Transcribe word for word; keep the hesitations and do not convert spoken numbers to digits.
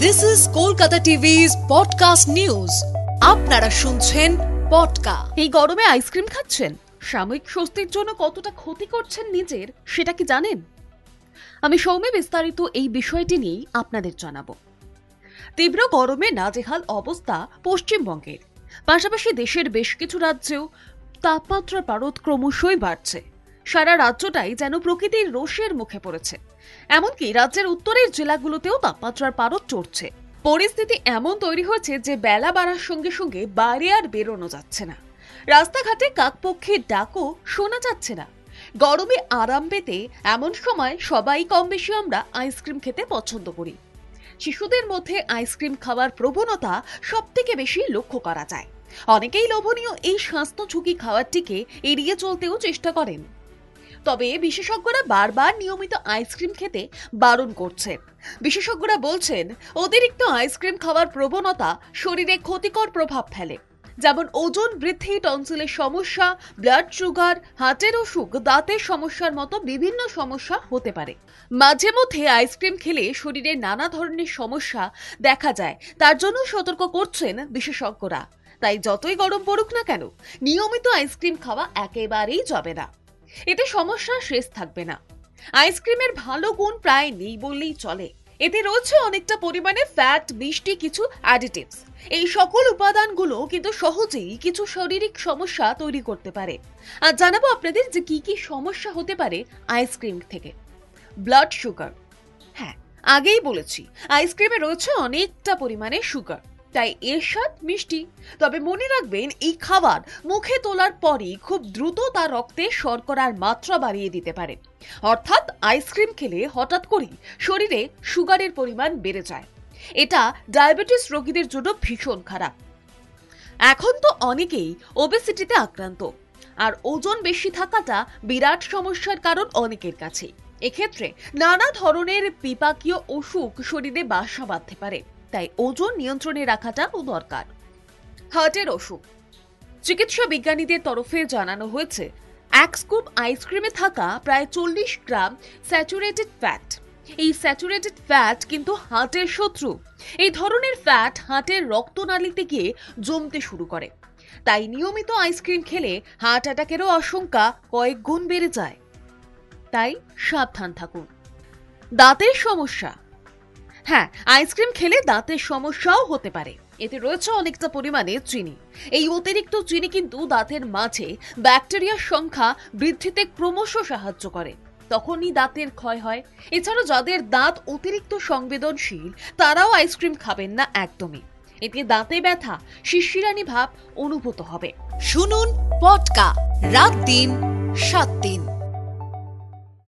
This is Kolkata TV's podcast news. আপনারা শুনছেন পডকা। এই গরমে আইসক্রিম খাচ্ছেন, সাময়িক স্বস্তির জন্য কতটা ক্ষতি করছেন নিজের সেটা কি জানেন? আমি সৌম্য বিস্তারিত এই বিষয়টি নিয়েই আপনাদের জানাবো। তীব্র গরমে নাজেহাল অবস্থা পশ্চিমবঙ্গের, পাশাপাশি দেশের বেশ কিছু রাজ্যেও তাপমাত্রার পারদ ক্রমশই বাড়ছে। সারা রাজ্যটাই যেন প্রকৃতির রোষের মুখে পড়েছে। এমনকি রাজ্যের উত্তরের জেলাগুলোতেও তাপমাত্রার পারদ চড়ছে। পরিস্থিতি এমন তৈরি হয়েছে যে বেলা বাড়ার সঙ্গে সঙ্গে বাইরে আর বেরোনো যাচ্ছে না। রাস্তাঘাটে কাকপক্ষীর ডাকও শোনা যাচ্ছে না। গরমে আরাম পেতে এমন সময় সবাই কম বেশি আমরা আইসক্রিম খেতে পছন্দ করি। শিশুদের মধ্যে আইসক্রিম খাওয়ার প্রবণতা সব থেকে বেশি লক্ষ্য করা যায়। অনেকেই লোভনীয় এই স্বাস্থ্য ঝুঁকি খাওয়ারটিকে এড়িয়ে চলতেও চেষ্টা করেন। তবে বিশেষজ্ঞরা বারবার নিয়মিত আইসক্রিম খেতে বারণ করছেন। বিশেষজ্ঞরা বলছেন, অতিরিক্ত আইসক্রিম খাওয়ার প্রবণতা শরীরে ক্ষতিকর প্রভাব ফেলে, যেমন ওজন বৃদ্ধি, টনসিলের সমস্যা, ব্লাড সুগার, হার্টের অসুখ, দাঁতের সমস্যার মতো বিভিন্ন সমস্যা হতে পারে। মাঝে মধ্যে আইসক্রিম খেলে শরীরে নানা ধরনের সমস্যা দেখা যায়, তার জন্য সতর্ক করছেন বিশেষজ্ঞরা। তাই যতই গরম পড়ুক না কেন, নিয়মিত আইসক্রিম খাওয়া একেবারেই যাবে না। এতে সমস্যা শেষ থাকবে না। আইসক্রিমের ভালো গুণ প্রায় নেই বললেই চলে। এতে রয়েছে অনেকটা পরিমাণে ফ্যাট, মিষ্টি, কিছু অ্যাডিটিভস। এই সকল উপাদানগুলো কিন্তু সহজেই কিছু শারীরিক সমস্যা তৈরি করতে পারে। আর জানাবো আপনাদের যে কি কি সমস্যা হতে পারে আইসক্রিম থেকে। Blood sugar. হ্যাঁ, আগেই বলেছি, আইসক্রিমে রয়েছে অনেকটা পরিমাণে সুগার, তাই এর স্বাদ মিষ্টি। তবে মনে রাখবেন, এই খাবার মুখে তোলার পরই খুব দ্রুত তার রক্তে শর্করার মাত্রা বাড়িয়ে দিতে পারে। অর্থাৎ আইসক্রিম খেলে হঠাৎ করেই শরীরে সুগারের পরিমাণ বেড়ে যায়। এটা ডায়াবেটিস রোগীদের জন্য ভীষণ খারাপ। এখন তো অনেকেই ওবেসিটিতে আক্রান্ত, আর ওজন বেশি থাকাটা বিরাট সমস্যার কারণ অনেকের কাছে। এক্ষেত্রে নানা ধরনের বিপাকীয় অসুখ শরীরে বাসা বাঁধতে পারে, তাই ওজন নিয়ন্ত্রণে রাখাটাও দরকার। হার্টের অসুখ। চিকিৎসা বিজ্ঞানীদের তরফে জানানো হয়েছে, এক স্কুপ আইসক্রিমে থাকা প্রায় চল্লিশ গ্রাম স্যাচুরেটেড ফ্যাট। এই স্যাচুরেটেড ফ্যাট কিন্তু হার্টের শত্রু। এই ধরনের ফ্যাট হার্টের রক্তনালীতে গিয়ে জমতে শুরু করে। তাই নিয়মিত আইসক্রিম খেলে হার্ট অ্যাটাকেরও আশঙ্কা কয়েক গুণ বেড়ে যায়। তাই সাবধান থাকুন। দাঁতের সমস্যা। হ্যাঁ, আইসক্রিম খেলে দাঁতের সমস্যাও হতে পারে। এতে রয়েছে অনেকটা পরিমাণে চিনি। এই অতিরিক্ত চিনি কিন্তু দাঁতের মাঝে ব্যাকটেরিয়ার সংখ্যা বৃদ্ধিতে ক্রমশ সাহায্য করে, তখনই দাঁতের ক্ষয় হয়। এছাড়া যাদের দাঁত অতিরিক্ত সংবেদনশীল, তারাও আইসক্রিম খাবেন না একদমই। এতে দাঁতে ব্যথা, শিরশিরানি ভাব অনুভূত হবে। শুনুন পডকা, রাত দিন সাত দিন।